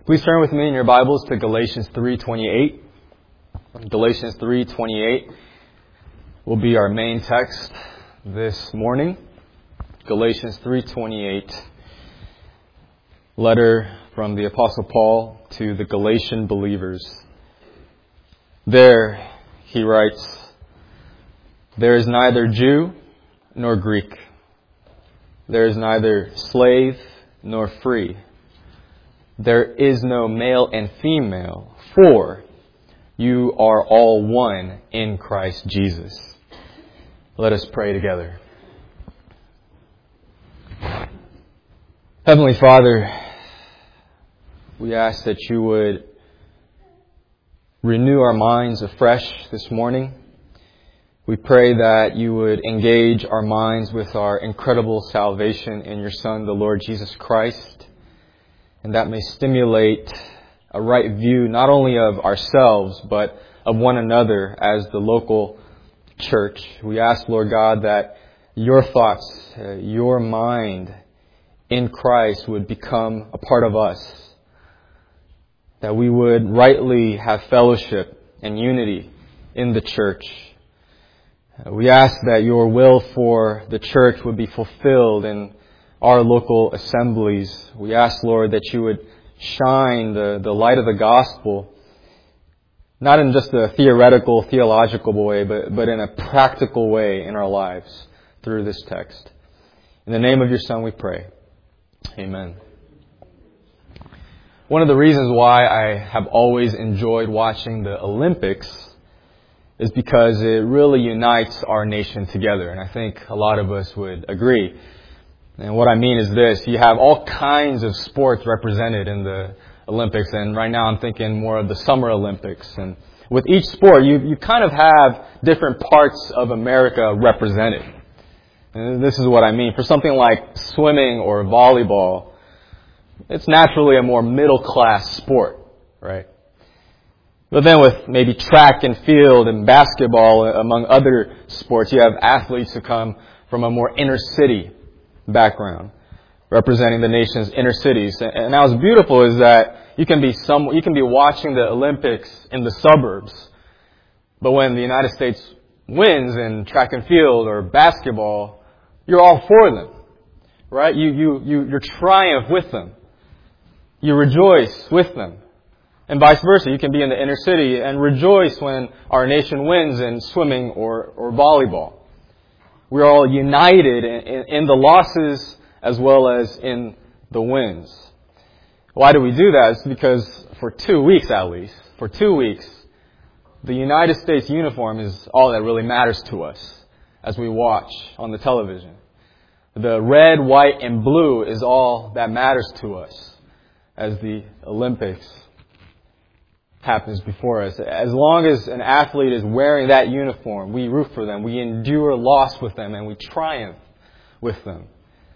Please turn with me in your Bibles to Galatians 3:28. Galatians 3:28 will be our main text this morning. Galatians 3:28, letter from the Apostle Paul to the Galatian believers. There he writes, "There is neither Jew nor Greek. There is neither slave nor free. There is no male and female, for you are all one in Christ Jesus." Let us pray together. Heavenly Father, we ask that you would renew our minds afresh this morning. We pray that you would engage our minds with our incredible salvation in your Son, the Lord Jesus Christ. And that may stimulate a right view not only of ourselves, but of one another as the local church. We ask, Lord God, that your thoughts, your mind in Christ would become a part of us. That we would rightly have fellowship and unity in the church. We ask that your will for the church would be fulfilled in our local assemblies. We ask, Lord, that you would shine the light of the gospel, not in just a theoretical, theological way, but in a practical way in our lives through this text. In the name of your Son we pray. Amen. One of the reasons why I have always enjoyed watching the Olympics is because it really unites our nation together. And I think a lot of us would agree. And what I mean is this: you have all kinds of sports represented in the Olympics, and right now I'm thinking more of the Summer Olympics. And with each sport, you kind of have different parts of America represented. And this is what I mean. For something like swimming or volleyball, it's naturally a more middle-class sport, right? But then with maybe track and field and basketball, among other sports, you have athletes who come from a more inner-city background, representing the nation's inner cities. And now what's beautiful is that you can be watching the Olympics in the suburbs, but when the United States wins in track and field or basketball, you're all for them, right? You triumph with them. You rejoice with them. And vice versa. You can be in the inner city and rejoice when our nation wins in swimming or volleyball. We're all united in the losses as well as in the wins. Why do we do that? It's because for 2 weeks at least, the United States uniform is all that really matters to us as we watch on the television. The red, white, and blue is all that matters to us as the Olympics happens before us. As long as an athlete is wearing that uniform, we root for them, we endure loss with them, and we triumph with them.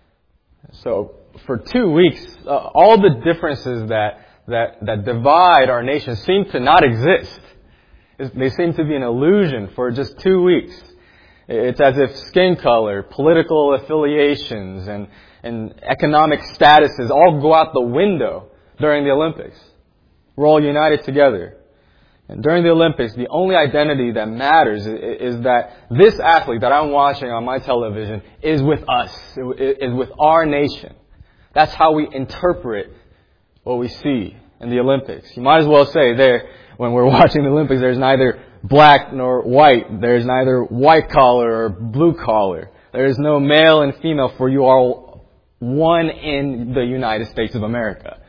So for 2 weeks, all the differences that divide our nation seem to not exist. They seem to be an illusion for just 2 weeks. It's as if skin color, political affiliations, and economic statuses all go out the window during the Olympics. We're all united together. And during the Olympics, the only identity that matters is that this athlete that I'm watching on my television is with us, is with our nation. That's how we interpret what we see in the Olympics. You might as well say there, when we're watching the Olympics, there's neither black nor white. There's neither white collar or blue collar. There is no male and female, for you are one in the United States of America.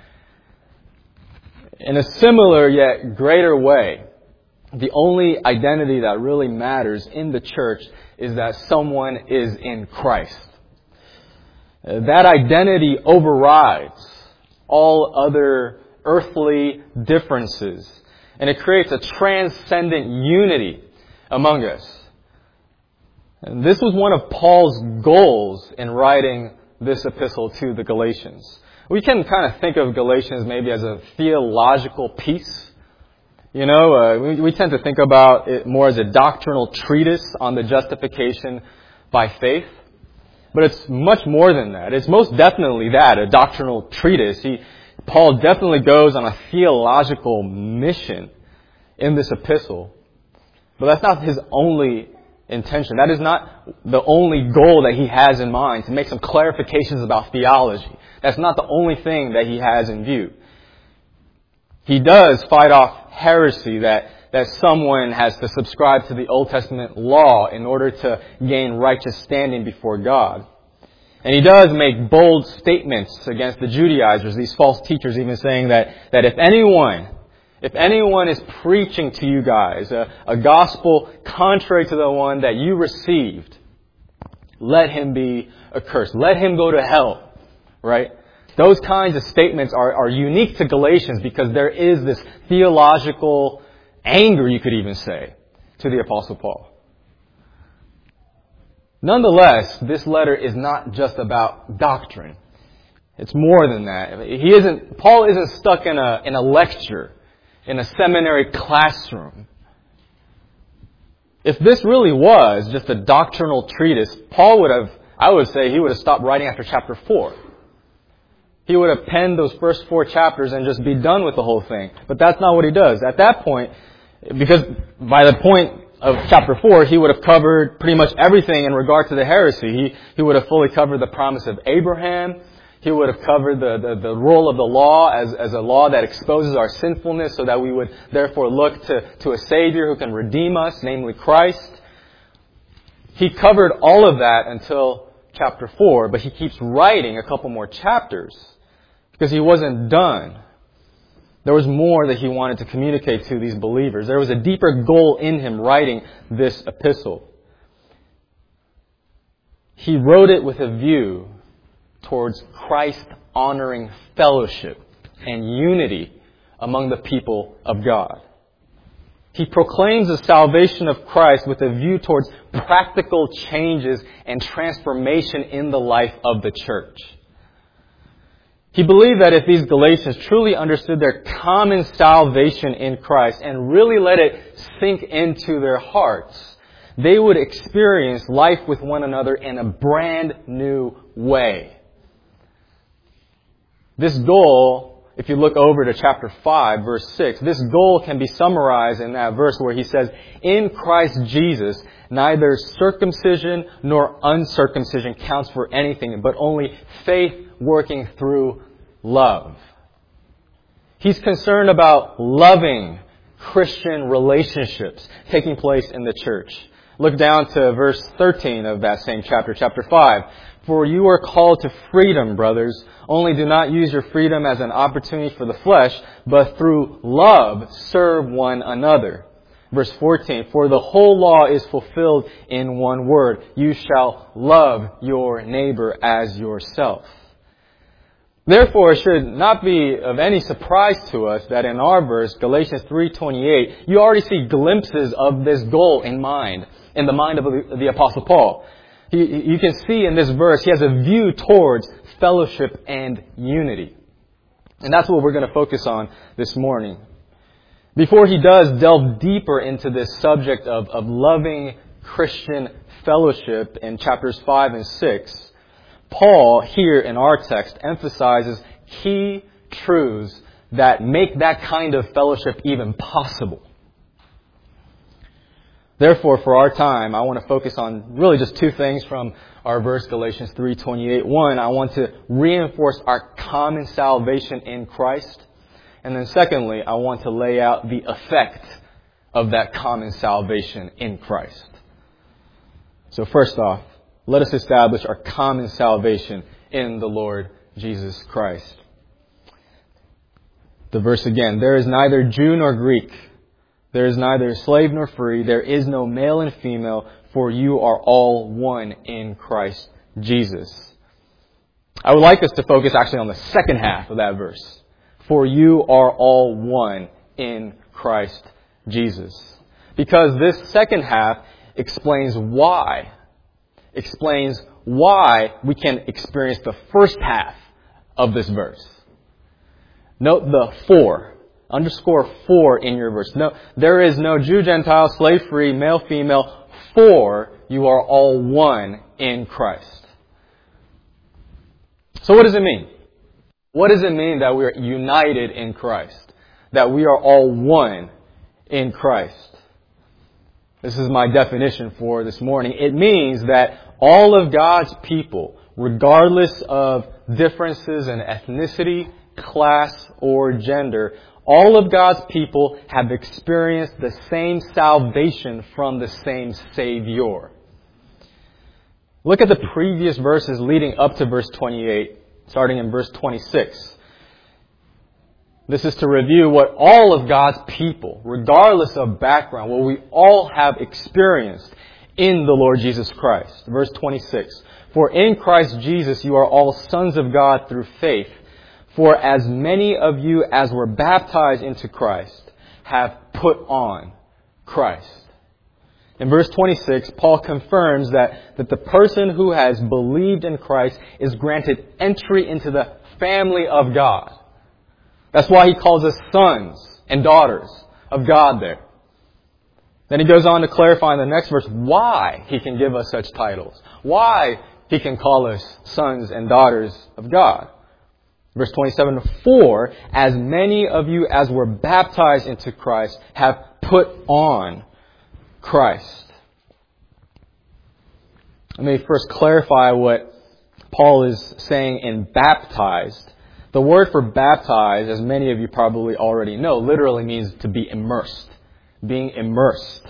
In a similar yet greater way, the only identity that really matters in the church is that someone is in Christ. That identity overrides all other earthly differences, and it creates a transcendent unity among us. And this was one of Paul's goals in writing this epistle to the Galatians. We can kind of think of Galatians maybe as a theological piece. We tend to think about it more as a doctrinal treatise on the justification by faith. But it's much more than that. It's most definitely that, a doctrinal treatise. Paul definitely goes on a theological mission in this epistle. But that's not his only intention. That is not the only goal that he has in mind, to make some clarifications about theology. That's not the only thing that he has in view. He does fight off heresy that someone has to subscribe to the Old Testament law in order to gain righteous standing before God. And he does make bold statements against the Judaizers, these false teachers, even saying that if anyone is preaching to you guys a gospel contrary to the one that you received, let him be accursed. Let him go to hell. Right? Those kinds of statements are unique to Galatians because there is this theological anger, you could even say, to the Apostle Paul. Nonetheless, this letter is not just about doctrine. It's more than that. Paul isn't stuck in a lecture, in a seminary classroom. If this really was just a doctrinal treatise, Paul would have stopped writing after chapter 4. He would have penned those first 4 chapters and just be done with the whole thing. But that's not what he does. At that point, because by the point of chapter 4, he would have covered pretty much everything in regard to the heresy. He would have fully covered the promise of Abraham. He would have covered the role of the law as a law that exposes our sinfulness so that we would therefore look to a Savior who can redeem us, namely Christ. He covered all of that until chapter 4, but he keeps writing a couple more chapters because he wasn't done. There was more that he wanted to communicate to these believers. There was a deeper goal in him writing this epistle. He wrote it with a view towards Christ-honoring fellowship and unity among the people of God. He proclaims the salvation of Christ with a view towards practical changes and transformation in the life of the church. He believed that if these Galatians truly understood their common salvation in Christ and really let it sink into their hearts, they would experience life with one another in a brand new way. This goal, if you look over to chapter 5, verse 6, this goal can be summarized in that verse where he says, "In Christ Jesus, neither circumcision nor uncircumcision counts for anything, but only faith working through love." He's concerned about loving Christian relationships taking place in the church. Look down to verse 13 of that same chapter, chapter 5. "For you are called to freedom, brothers. Only do not use your freedom as an opportunity for the flesh, but through love serve one another." Verse 14, "For the whole law is fulfilled in one word. You shall love your neighbor as yourself." Therefore, it should not be of any surprise to us that in our verse, Galatians 3:28, you already see glimpses of this goal in the mind of the Apostle Paul. You can see in this verse, he has a view towards fellowship and unity. And that's what we're going to focus on this morning. Before he does delve deeper into this subject of loving Christian fellowship in chapters 5 and 6, Paul, here in our text, emphasizes key truths that make that kind of fellowship even possible. Therefore, for our time, I want to focus on really just 2 things from our verse, Galatians 3:28. One, I want to reinforce our common salvation in Christ. And then secondly, I want to lay out the effect of that common salvation in Christ. So first off, let us establish our common salvation in the Lord Jesus Christ. The verse again, "There is neither Jew nor Greek. There is neither slave nor free. There is no male and female, for you are all one in Christ Jesus." I would like us to focus actually on the second half of that verse. "For you are all one in Christ Jesus." Because this second half explains why we can experience the first half of this verse. Note the 4. Underscore 4 in your verse. No, there is no Jew, Gentile, slave, free, male, female, for you are all one in Christ. So what does it mean? What does it mean that we are united in Christ? That we are all one in Christ? This is my definition for this morning. It means that all of God's people, regardless of differences in ethnicity, class, or gender, all of God's people have experienced the same salvation from the same Savior. Look at the previous verses leading up to verse 28, starting in verse 26. This is to review what all of God's people, regardless of background, what we all have experienced in the Lord Jesus Christ. Verse 26. For in Christ Jesus you are all sons of God through faith. For as many of you as were baptized into Christ have put on Christ. In verse 26, Paul confirms that the person who has believed in Christ is granted entry into the family of God. That's why he calls us sons and daughters of God there. Then he goes on to clarify in the next verse why he can give us such titles. Why he can call us sons and daughters of God. Verse 27, for as many of you as were baptized into Christ have put on Christ. Let me first clarify what Paul is saying in baptized. The word for baptized, as many of you probably already know, literally means to be immersed. Being immersed.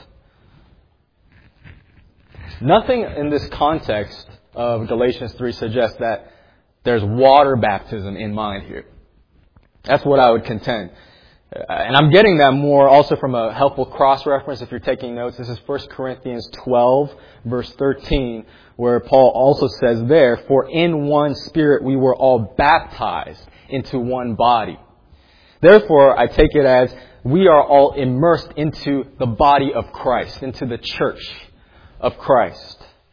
Nothing in this context of Galatians 3 suggests that there's water baptism in mind here. That's what I would contend. And I'm getting that more also from a helpful cross-reference if you're taking notes. This is 1 Corinthians 12, verse 13, where Paul also says there, for in one Spirit we were all baptized into one body. Therefore, I take it as we are all immersed into the body of Christ, into the church of Christ.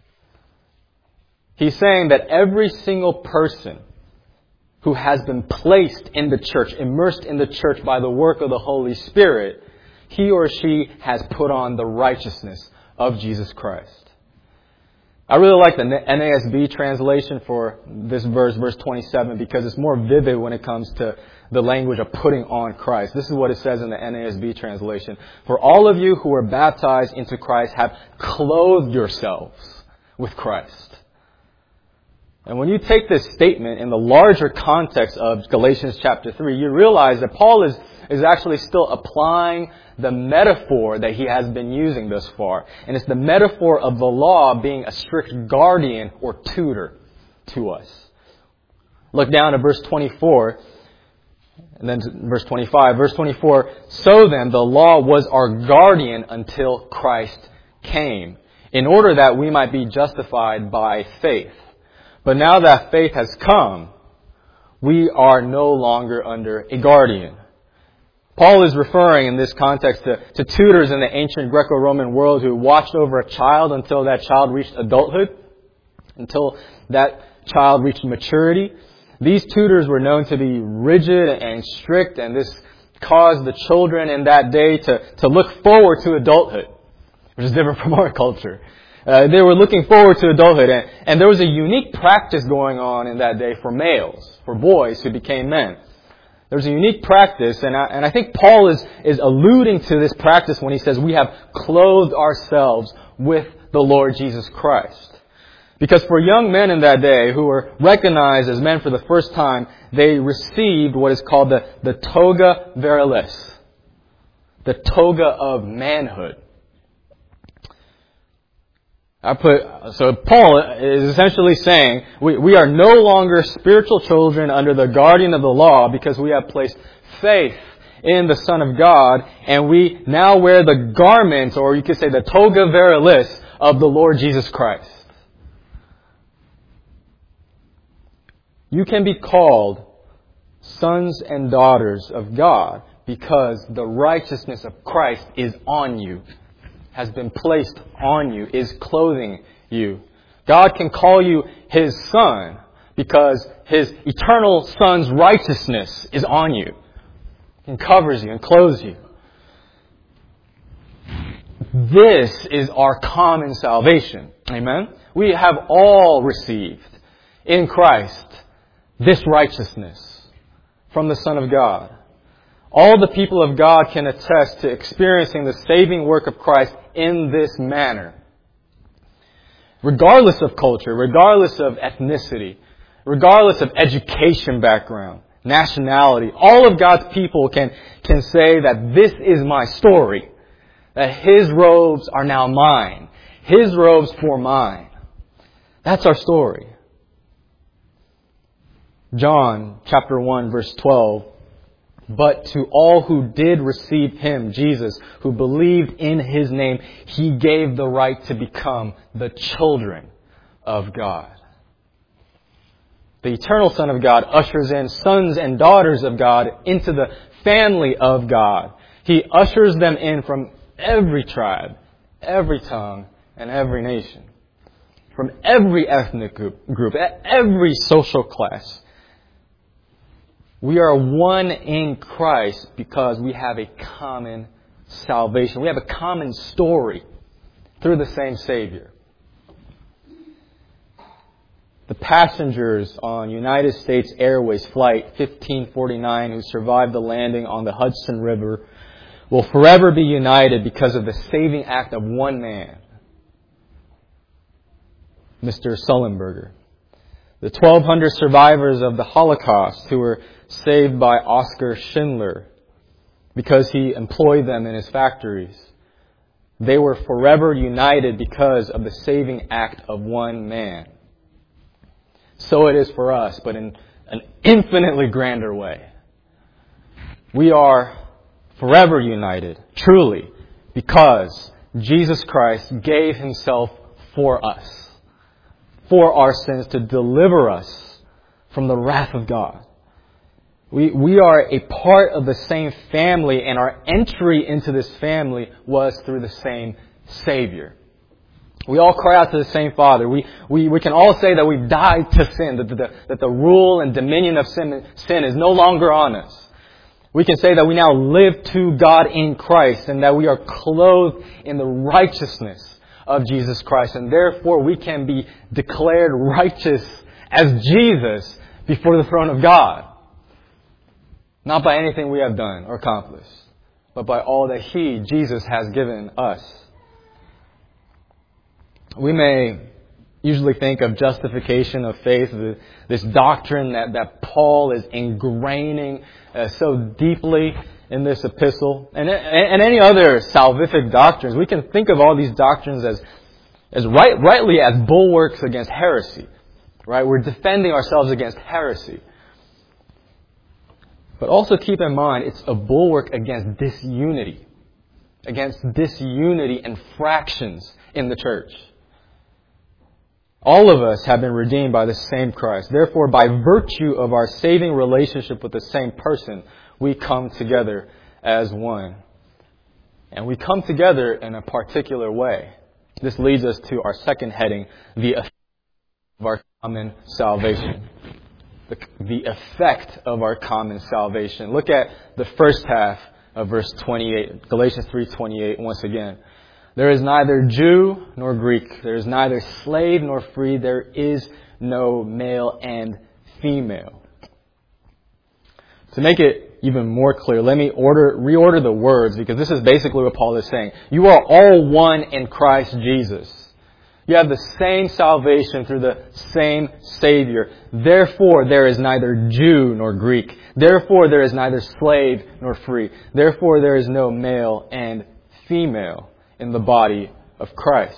He's saying that every single person who has been placed in the church, immersed in the church by the work of the Holy Spirit, he or she has put on the righteousness of Jesus Christ. I really like the NASB translation for this verse, verse 27, because it's more vivid when it comes to the language of putting on Christ. This is what it says in the NASB translation. For all of you who were baptized into Christ have clothed yourselves with Christ. And when you take this statement in the larger context of Galatians chapter 3, you realize that Paul is actually still applying the metaphor that he has been using thus far. And it's the metaphor of the law being a strict guardian or tutor to us. Look down at verse 24 and then to verse 25. Verse 24, so then the law was our guardian until Christ came, in order that we might be justified by faith. But now that faith has come, we are no longer under a guardian. Paul is referring in this context to tutors in the ancient Greco-Roman world who watched over a child until that child reached adulthood, until that child reached maturity. These tutors were known to be rigid and strict, and this caused the children in that day to look forward to adulthood, which is different from our culture. They were looking forward to adulthood, and there was a unique practice going on in that day for males, for boys who became men. There was a unique practice, and I think Paul is alluding to this practice when he says we have clothed ourselves with the Lord Jesus Christ. Because for young men in that day who were recognized as men for the first time, they received what is called the toga virilis, the toga of manhood. So Paul is essentially saying we are no longer spiritual children under the guardian of the law because we have placed faith in the Son of God, and we now wear the garment, or you could say the toga virilis, of the Lord Jesus Christ. You can be called sons and daughters of God because the righteousness of Christ is on you, has been placed on you, is clothing you. God can call you His Son because His eternal Son's righteousness is on you and covers you and clothes you. This is our common salvation. Amen? We have all received in Christ this righteousness. from the Son of God. All the people of God can attest to experiencing the saving work of Christ in this manner. Regardless of culture, regardless of ethnicity, regardless of education background, nationality, all of God's people can say that this is my story. That His robes are now mine. His robes for mine. That's our story. John chapter 1 verse 12. But to all who did receive Him, Jesus, who believed in His name, He gave the right to become the children of God. The eternal Son of God ushers in sons and daughters of God into the family of God. He ushers them in from every tribe, every tongue, and every nation. From every ethnic group, every social class. We are one in Christ because we have a common salvation. We have a common story through the same Savior. The passengers on United States Airways Flight 1549 who survived the landing on the Hudson River will forever be united because of the saving act of one man, Mr. Sullenberger. The 1,200 survivors of the Holocaust who were saved by Oskar Schindler because he employed them in his factories. They were forever united because of the saving act of one man. So it is for us, but in an infinitely grander way. We are forever united, truly, because Jesus Christ gave Himself for us, for our sins, to deliver us from the wrath of God. We are a part of the same family, and our entry into this family was through the same Savior. We all cry out to the same Father. We can all say that we've died to sin, that the rule and dominion of sin is no longer on us. We can say that we now live to God in Christ and that we are clothed in the righteousness of Jesus Christ. And therefore we can be declared righteous as Jesus before the throne of God. Not by anything we have done or accomplished, but by all that He, Jesus, has given us. We may usually think of justification of faith, this doctrine that Paul is ingraining so deeply in this epistle, and any other salvific doctrines. We can think of all these doctrines as rightly as bulwarks against heresy. Right? We're defending ourselves against heresy. But also keep in mind, it's a bulwark against disunity. Against disunity and fractions in the church. All of us have been redeemed by the same Christ. Therefore, by virtue of our saving relationship with the same person, we come together as one. And we come together in a particular way. This leads us to our second heading, the effect of our common salvation. The effect of our common salvation. Look at the first half of verse 28, Galatians 3:28 once again. There is neither Jew nor Greek. There is neither slave nor free. There is no male and female. To make it even more clear, let me reorder the words, because this is basically what Paul is saying. You are all one in Christ Jesus. You have the same salvation through the same Savior. Therefore, there is neither Jew nor Greek. Therefore, there is neither slave nor free. Therefore, there is no male and female in the body of Christ.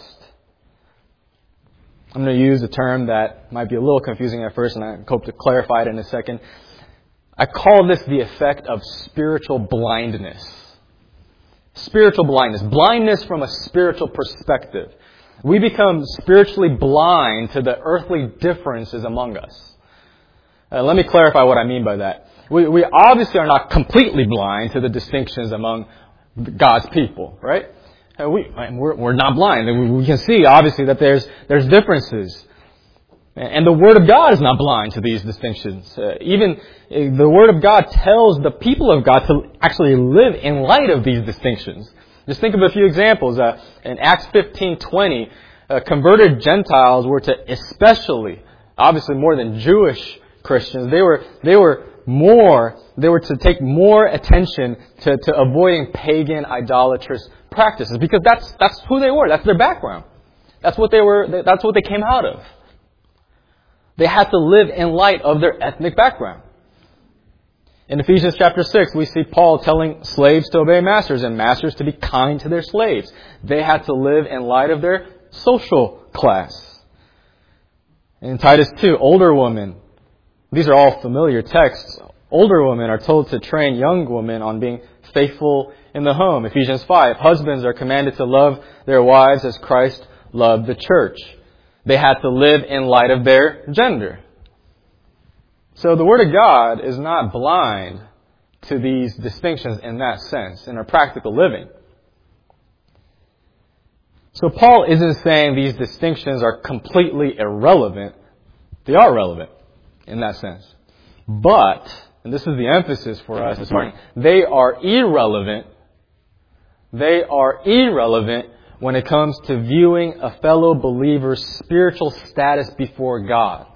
I'm going to use a term that might be a little confusing at first, and I hope to clarify it in a second. I call this the effect of spiritual blindness. Spiritual blindness. Blindness from a spiritual perspective. We become spiritually blind to the earthly differences among us. Let me clarify what I mean by that. We obviously are not completely blind to the distinctions among God's people, right? We're not blind. We can see, obviously, that there's differences. And the Word of God is not blind to these distinctions. Even the Word of God tells the people of God to actually live in light of these distinctions. Just think of a few examples. In Acts 15:20, converted Gentiles were to especially, obviously more than Jewish Christians, they were to take more attention to avoiding pagan idolatrous practices, because that's who they were. That's their background. That's what they came out of. They had to live in light of their ethnic background. In Ephesians chapter 6, we see Paul telling slaves to obey masters and masters to be kind to their slaves. They had to live in light of their social class. In Titus 2, older women, these are all familiar texts. Older women are told to train young women on being faithful in the home. Ephesians 5, husbands are commanded to love their wives as Christ loved the church. They had to live in light of their gender. So the Word of God is not blind to these distinctions in that sense, in our practical living. So Paul isn't saying these distinctions are completely irrelevant. They are relevant in that sense. But, and this is the emphasis for us this morning, they are irrelevant. They are irrelevant when it comes to viewing a fellow believer's spiritual status before God.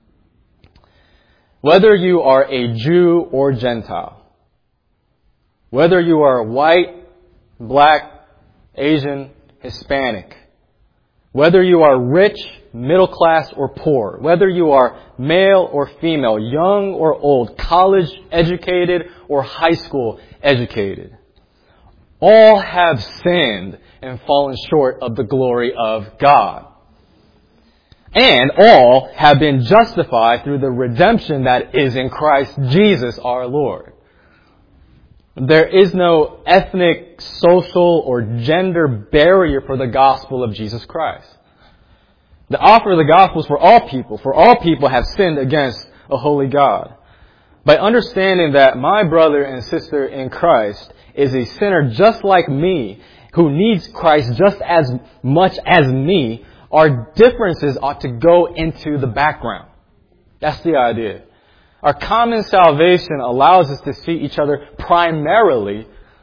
Whether you are a Jew or Gentile, whether you are white, black, Asian, Hispanic, whether you are rich, middle class, or poor, whether you are male or female, young or old, college educated or high school educated, all have sinned and fallen short of the glory of God. And all have been justified through the redemption that is in Christ Jesus our Lord. There is no ethnic, social, or gender barrier for the gospel of Jesus Christ. The offer of the gospel is for all people. For all people have sinned against a holy God. By understanding that my brother and sister in Christ is a sinner just like me, who needs Christ just as much as me, our differences ought to go into the background. That's the idea. Our common salvation allows us to see each other primarily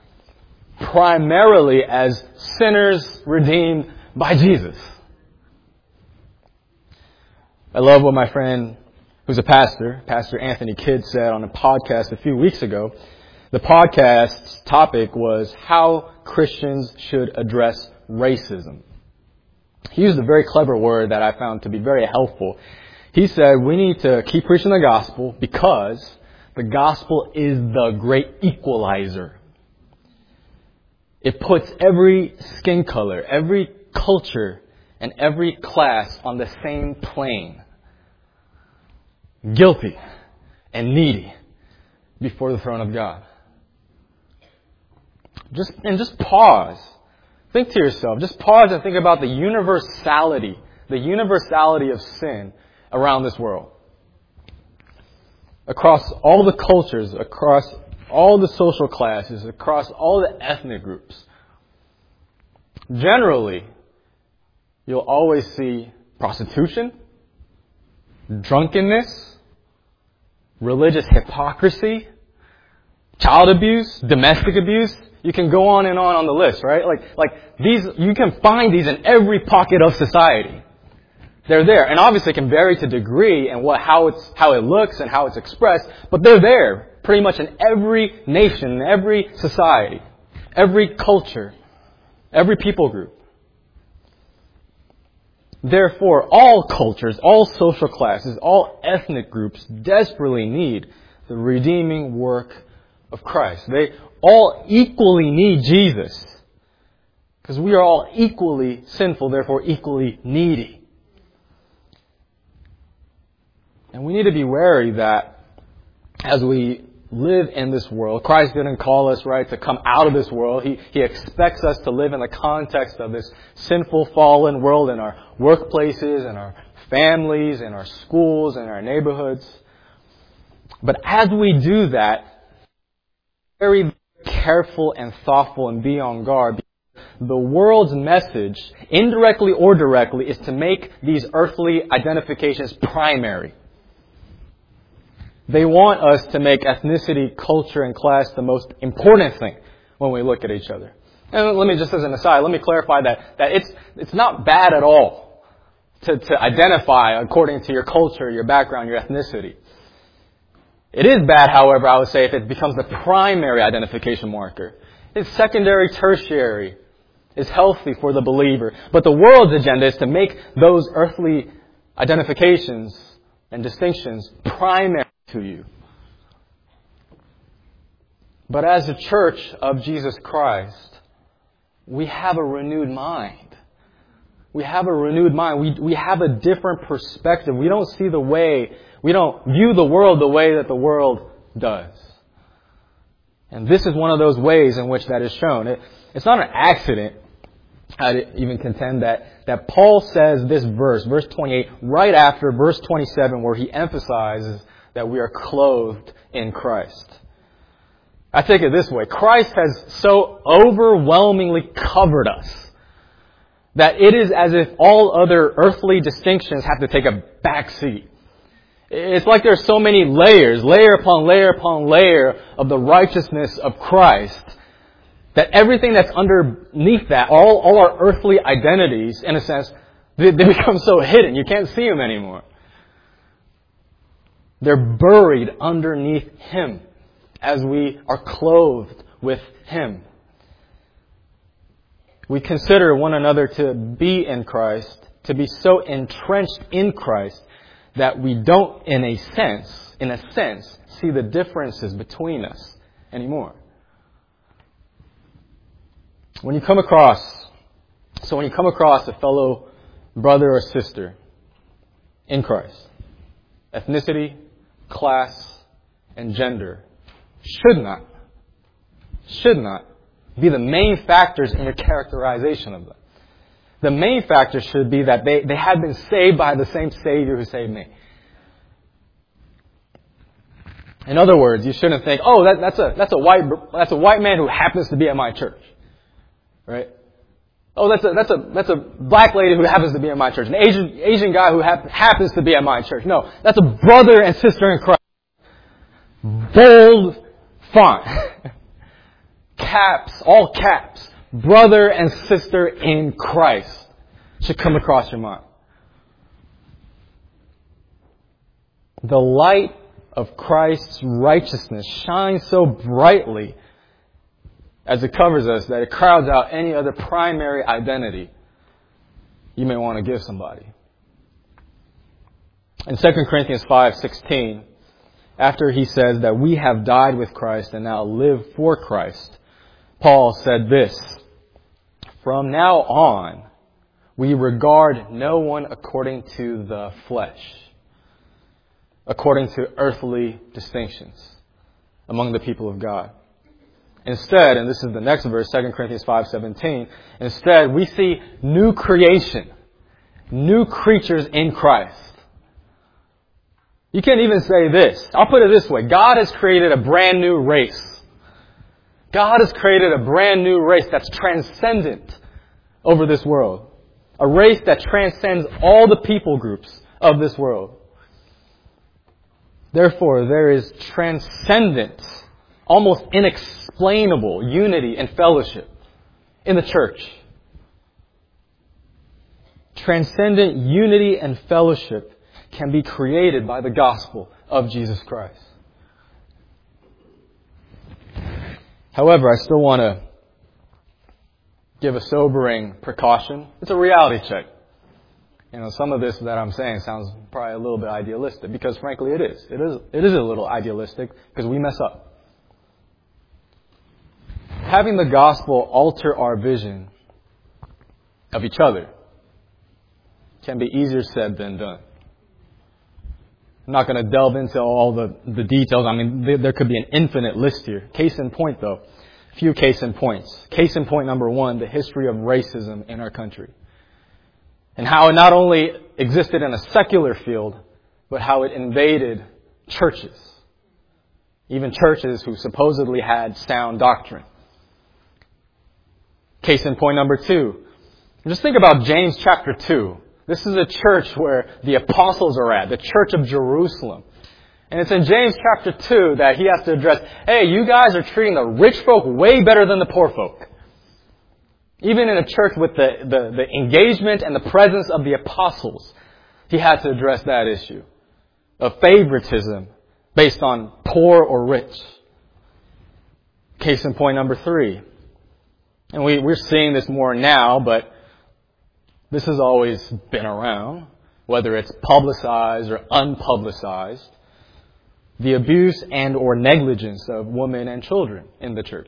as sinners redeemed by Jesus. I love what my friend, who's a pastor, Pastor Anthony Kidd, said on a podcast a few weeks ago. The podcast's topic was how Christians should address racism. He used a very clever word that I found to be very helpful. He said we need to keep preaching the gospel because the gospel is the great equalizer. It puts every skin color, every culture, and every class on the same plane. Guilty and needy before the throne of God. Just pause. Think to yourself. Just pause and think about the universality of sin around this world. Across all the cultures, across all the social classes, across all the ethnic groups. Generally, you'll always see prostitution, drunkenness, religious hypocrisy, child abuse, domestic abuse. You can go on and on the list, right? Like these, you can find these in every pocket of society. They're there, and obviously it can vary to degree and how it looks and how it's expressed, but they're there pretty much in every nation, in every society, every culture, every people group. Therefore, all cultures, all social classes, all ethnic groups desperately need the redeeming work of Christ. They all equally need Jesus. Because we are all equally sinful, therefore equally needy. And we need to be wary that as we live in this world, Christ didn't call us, right, to come out of this world. He expects us to live in the context of this sinful, fallen world in our workplaces, in our families, in our schools, in our neighborhoods. But as we do that, very careful and thoughtful and be on guard. The world's message, indirectly or directly, is to make these earthly identifications primary. They want us to make ethnicity, culture, and class the most important thing when we look at each other. And let me just as an aside, let me clarify that it's not bad at all to identify according to your culture, your background, your ethnicity. It is bad, however, I would say, if it becomes the primary identification marker. It's secondary, tertiary. Is healthy for the believer. But the world's agenda is to make those earthly identifications and distinctions primary to you. But as a church of Jesus Christ, we have a renewed mind. We have a renewed mind. We have a different perspective. We don't view the world the way that the world does. And this is one of those ways in which that is shown. It's not an accident. I'd even contend that Paul says this verse 28, right after verse 27, where he emphasizes that we are clothed in Christ. I take it this way. Christ has so overwhelmingly covered us that it is as if all other earthly distinctions have to take a back seat. It's like there's so many layers, layer upon layer upon layer of the righteousness of Christ, that everything that's underneath that, all our earthly identities, in a sense, they become so hidden. You can't see them anymore. They're buried underneath Him as we are clothed with Him. We consider one another to be in Christ, to be so entrenched in Christ that we don't, in a sense, see the differences between us anymore. When you come across a fellow brother or sister in Christ, ethnicity, class, and gender should not be the main factors in your characterization of them. The main factor should be that they have been saved by the same Savior who saved me. In other words, you shouldn't think, oh, that's a white man who happens to be at my church. Right? Oh, that's a black lady who happens to be at my church. An Asian guy who happens to be at my church. No, that's a brother and sister in Christ. Bold font. Caps, all caps. Brother and sister in Christ should come across your mind. The light of Christ's righteousness shines so brightly as it covers us that it crowds out any other primary identity you may want to give somebody. In 2 Corinthians 5:16, after he says that we have died with Christ and now live for Christ, Paul said this, "From now on, we regard no one according to the flesh, according to earthly distinctions among the people of God. Instead," and this is the next verse, 2 Corinthians 5:17, "instead we see new creation, new creatures in Christ." You can even say this. I'll put it this way. God has created a brand new race. God has created a brand new race that's transcendent over this world. A race that transcends all the people groups of this world. Therefore, there is transcendent, almost inexplainable unity and fellowship in the church. Transcendent unity and fellowship can be created by the gospel of Jesus Christ. However, I still want to give a sobering precaution. It's a reality check. Some of this that I'm saying sounds probably a little bit idealistic, because frankly it is. It is a little idealistic because we mess up. Having the gospel alter our vision of each other can be easier said than done. I'm not going to delve into all the details. I mean, there could be an infinite list here. Case in point, though. A few case in points. Case in point number one, the history of racism in our country. And how it not only existed in a secular field, but how it invaded churches. Even churches who supposedly had sound doctrine. Case in point number two. Just think about James chapter 2. This is a church where the apostles are at, the church of Jerusalem. And it's in James chapter 2 that he has to address, hey, you guys are treating the rich folk way better than the poor folk. Even in a church with the engagement and the presence of the apostles, he had to address that issue of favoritism based on poor or rich. Case in point number 3. And we're seeing this more now, but this has always been around, whether it's publicized or unpublicized, the abuse and or negligence of women and children in the church.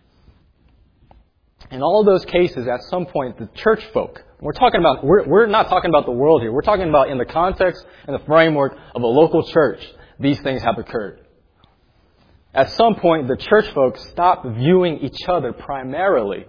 In all those cases, at some point, the church folk, we're not talking about the world here. We're talking about in the context and the framework of a local church, these things have occurred. At some point, the church folk stopped viewing each other primarily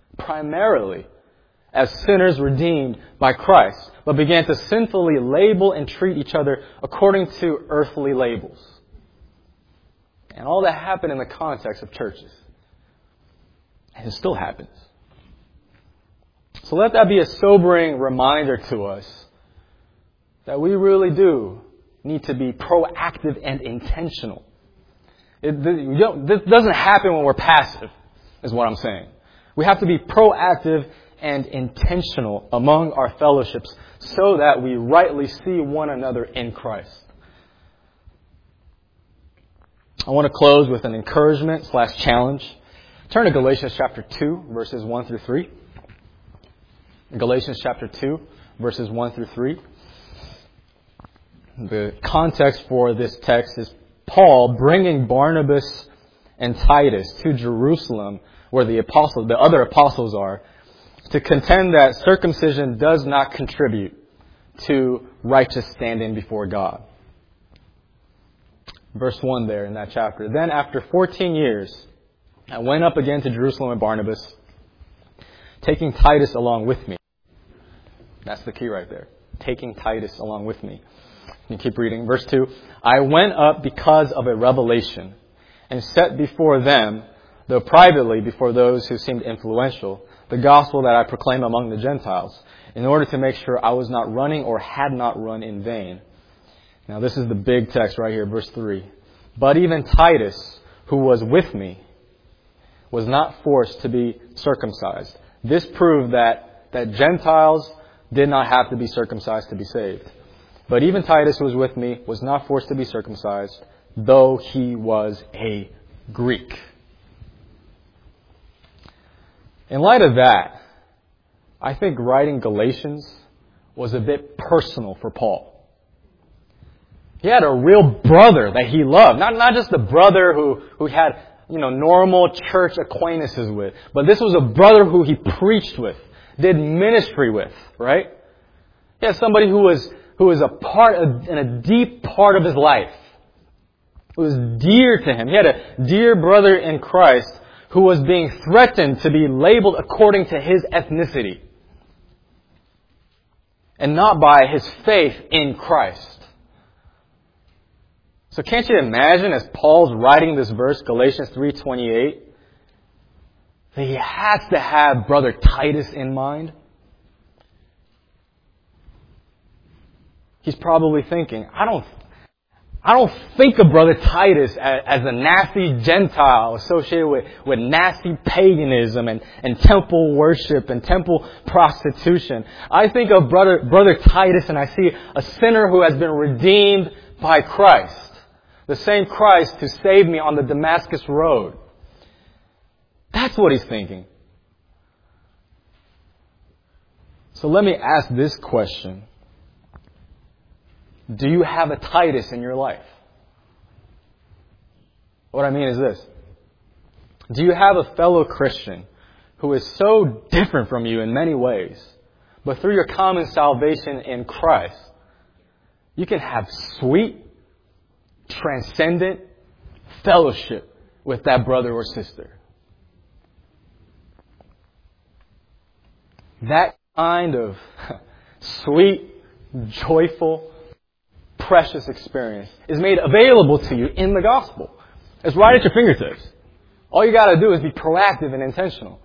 as sinners redeemed by Christ, but began to sinfully label and treat each other according to earthly labels. And all that happened in the context of churches. And it still happens. So let that be a sobering reminder to us that we really do need to be proactive and intentional. This doesn't happen when we're passive, is what I'm saying. We have to be proactive and intentional among our fellowships so that we rightly see one another in Christ. I want to close with an encouragement/challenge. Turn to Galatians chapter 2, verses 1 through 3. Galatians chapter 2, verses 1 through 3. The context for this text is Paul bringing Barnabas and Titus to Jerusalem, where the other apostles are, to contend that circumcision does not contribute to righteous standing before God. Verse 1 there in that chapter. Then after 14 years, I went up again to Jerusalem with Barnabas, taking Titus along with me. That's the key right there. Taking Titus along with me. You keep reading. Verse 2. I went up because of a revelation and set before them, though privately before those who seemed influential, the gospel that I proclaim among the Gentiles, in order to make sure I was not running or had not run in vain. Now this is the big text right here, verse 3. But even Titus, who was with me, was not forced to be circumcised. This proved that Gentiles did not have to be circumcised to be saved. But even Titus, who was with me, was not forced to be circumcised, though he was a Greek. In light of that, I think writing Galatians was a bit personal for Paul. He had a real brother that he loved. Not just a brother who had, normal church acquaintances with. But this was a brother who he preached with, did ministry with, right? He had somebody who was in a deep part of his life. It was dear to him. He had a dear brother in Christ who was being threatened to be labeled according to his ethnicity and not by his faith in Christ. So can't you imagine, as Paul's writing this verse, Galatians 3:28, that he has to have brother Titus in mind? He's probably thinking, I don't think of brother Titus as a nasty Gentile associated with nasty paganism and temple worship and temple prostitution. I think of brother Titus and I see a sinner who has been redeemed by Christ. The same Christ who saved me on the Damascus road. That's what he's thinking. So let me ask this question. Do you have a Titus in your life? What I mean is this. Do you have a fellow Christian who is so different from you in many ways, but through your common salvation in Christ, you can have sweet, transcendent fellowship with that brother or sister? That kind of sweet, joyful, precious experience is made available to you in the gospel. It's right at your fingertips. All you got to do is be proactive and intentional.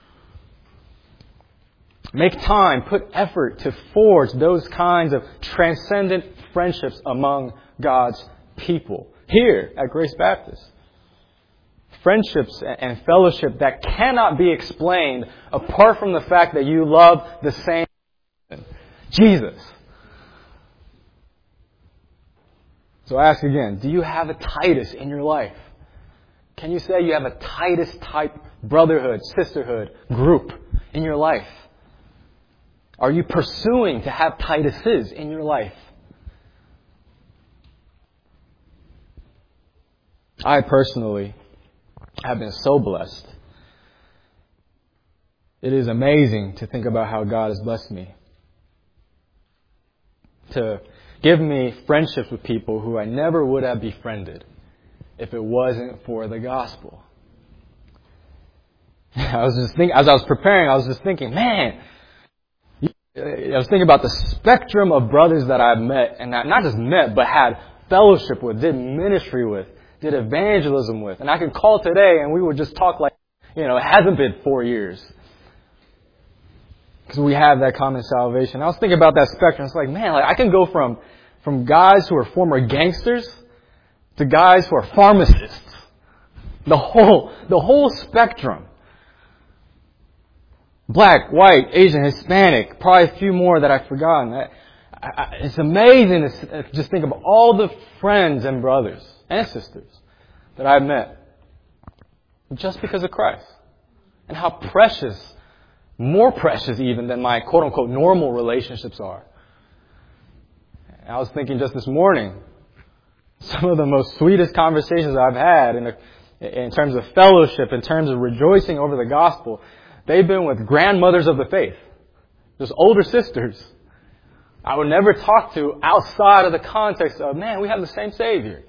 Make time, put effort to forge those kinds of transcendent friendships among God's people here at Grace Baptist. Friendships and fellowship that cannot be explained apart from the fact that you love the same Jesus. So I ask again, do you have a Titus in your life? Can you say you have a Titus type brotherhood, sisterhood, group in your life? Are you pursuing to have Tituses in your life? I personally have been so blessed. It is amazing to think about how God has blessed me. To give me friendships with people who I never would have befriended if it wasn't for the gospel. As I was preparing, I was just thinking, man, I was thinking about the spectrum of brothers that I've met, and not just met, but had fellowship with, did ministry with, did evangelism with. And I could call today and we would just talk like, it hasn't been 4 years. Because we have that common salvation. I was thinking about that spectrum. It's like, man, I can go from guys who are former gangsters to guys who are pharmacists. The whole spectrum. Black, white, Asian, Hispanic, probably a few more that I've forgotten. It's amazing to just think of all the friends and brothers and sisters that I've met just because of Christ. And how precious, more precious even than my quote-unquote normal relationships are. I was thinking just this morning, some of the most sweetest conversations I've had in terms of fellowship, in terms of rejoicing over the gospel, they've been with grandmothers of the faith, just older sisters. I would never talk to outside of the context of, man, we have the same Savior.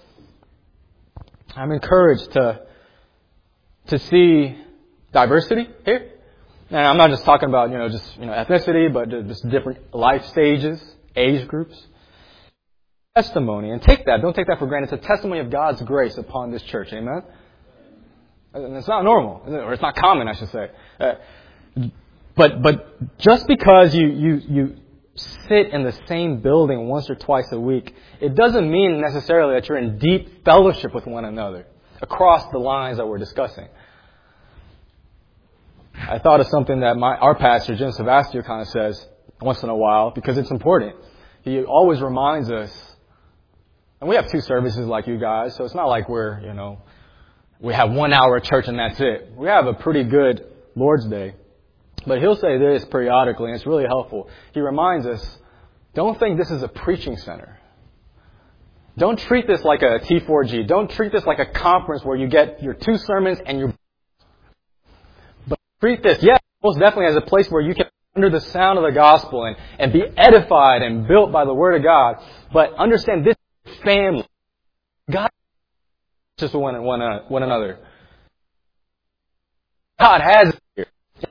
I'm encouraged to see diversity here. And I'm not just talking about, ethnicity, but just different life stages, age groups. Testimony. And don't take that for granted. It's a testimony of God's grace upon this church. Amen? And it's not normal, or it's not common, I should say. But just because you sit in the same building once or twice a week, it doesn't mean necessarily that you're in deep fellowship with one another across the lines that we're discussing. I thought of something that our pastor, Jim Savastio, kind of says once in a while, because it's important. He always reminds us, and we have 2 services like you guys, so it's not like we have 1 hour of church and that's it. We have a pretty good Lord's Day. But he'll say this periodically, and it's really helpful. He reminds us, don't think this is a preaching center. Don't treat this like a T4G. Don't treat this like a conference where you get your 2 sermons and you... But treat this, most definitely as a place where you can under the sound of the gospel and be edified and built by the Word of God. But understand this is family. God just one another. God has it here.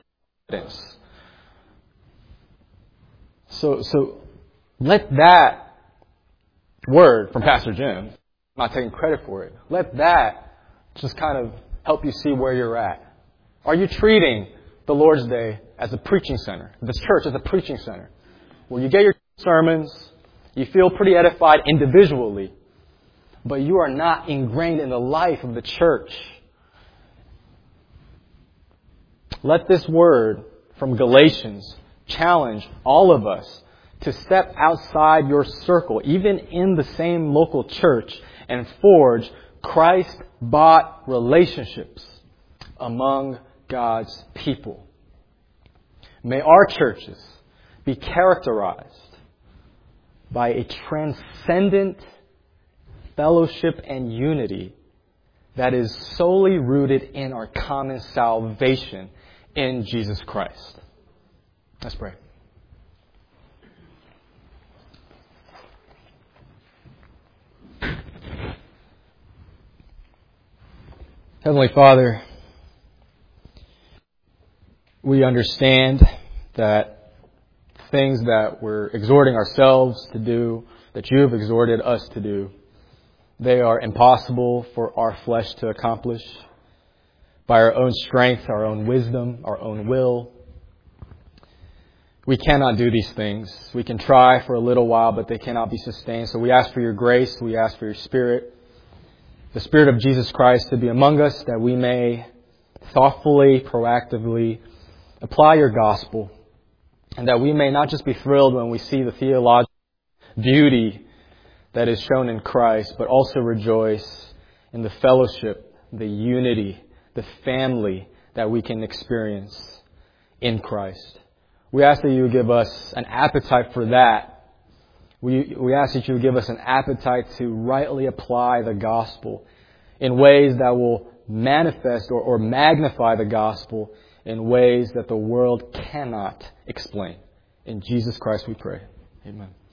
So let that word from Pastor Jim, I'm not taking credit for it, let that just kind of help you see where you're at. Are you treating the Lord's Day as a preaching center, this church as a preaching center, where you get your sermons, you feel pretty edified individually, but you are not ingrained in the life of the church? Let this word from Galatians challenge all of us to step outside your circle, even in the same local church, and forge Christ-bought relationships among God's people. May our churches be characterized by a transcendent fellowship and unity that is solely rooted in our common salvation in Jesus Christ. Let's pray. Heavenly Father, we understand that things that we're exhorting ourselves to do, that you have exhorted us to do, they are impossible for our flesh to accomplish by our own strength, our own wisdom, our own will. We cannot do these things. We can try for a little while, but they cannot be sustained. So we ask for your grace. We ask for your Spirit, the Spirit of Jesus Christ, to be among us, that we may thoughtfully, proactively apply your gospel, and that we may not just be thrilled when we see the theological beauty that is shown in Christ, but also rejoice in the fellowship, the unity, the family that we can experience in Christ. We ask that you would give us an appetite for that. We ask that you would give us an appetite to rightly apply the gospel in ways that will manifest or magnify the gospel in ways that the world cannot explain. In Jesus Christ we pray. Amen.